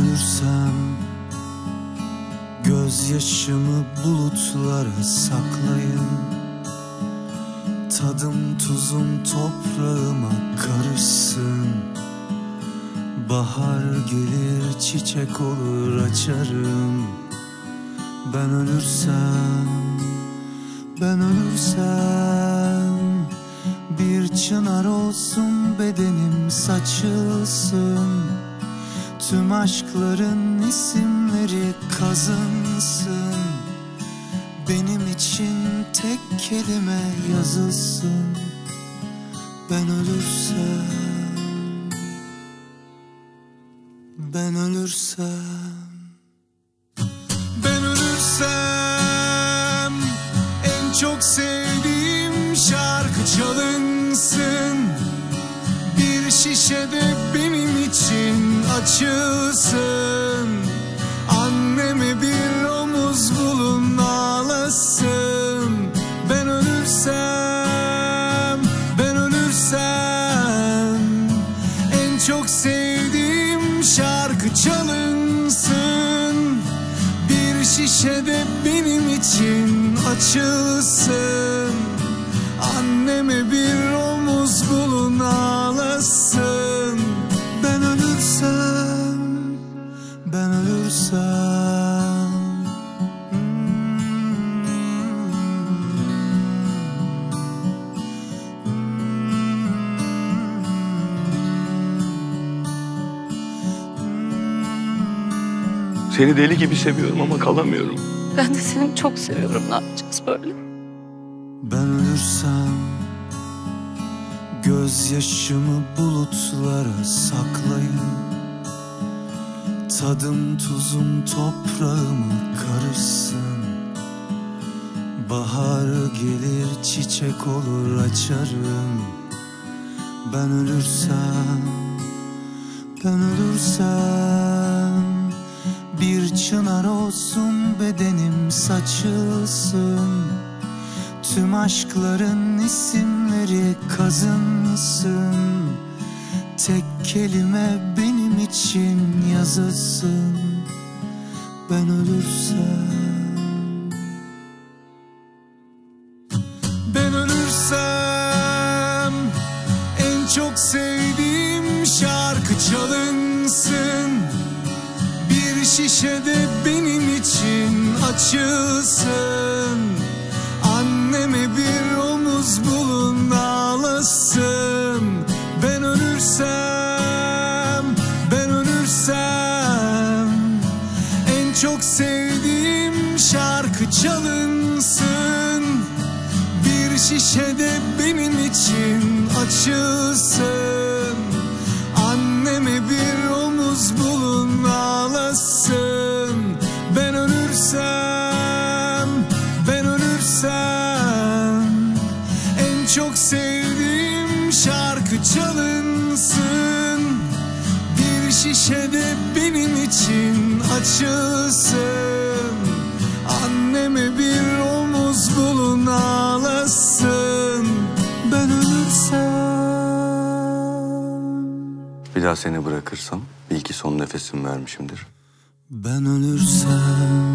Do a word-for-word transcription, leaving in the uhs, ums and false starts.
ölürsem gözyaşımı bulutlara saklayın. Tadım tuzum toprağıma karışsın. Bahar gelir çiçek olur açarım. Ben ölürsem, ben ölürsem bir çınar olsun bedenim saçılsın. Tüm aşkların isimleri kazınsın. Benim için tek kelime yazılsın. Ben ölürsem, ben ölürsem, ben ölürsem en çok sevdiğim şarkı çalınsın. Bir şişede benim için açılsın. Anneme bir omuz bulun ağlasın. Ben ölürsem, ben ölürsem en çok sevdiğim şarkı çalınsın. Bir şişede benim için açılsın. Anneme bir omuz bulun ağlasın. Ben ölürsem, ben ölürsem Seni deli gibi seviyorum ama kalamıyorum. Ben de seni çok seviyorum. Ne yapacağız böyle? Ben ölürsem gözyaşımı bulutlara saklayın. Tadım tuzum toprağıma karışsın. Bahar gelir çiçek olur açarım. Ben ölürsem, ben ölürsem bir çınar olsun bedenim saçılsın. Tüm aşkların isimleri kazınsın. Tek kelime benim için yazılsın. Ben ölürsem, ben ölürsem en çok sevdiğim şarkı çalınsın. Bir şişede benim için açılsın. Anneme bir omuz bulun ağlasın. Ben ölürsem, ben ölürsem en çok sevdiğim şarkı çalınsın. Bir şişede benim için açılsın. Anneme bir omuz bulun ağlasın. Ben ölürsem, ben ölürsem en çok sevdiğim şarkı çalınsın. Bir şişede benim için açılsın. Anneme bir omuz bulun ağlasın. Ben ölürsem. Bir daha seni bırakırsam bil ki son nefesimi vermişimdir. Ben ölürsem,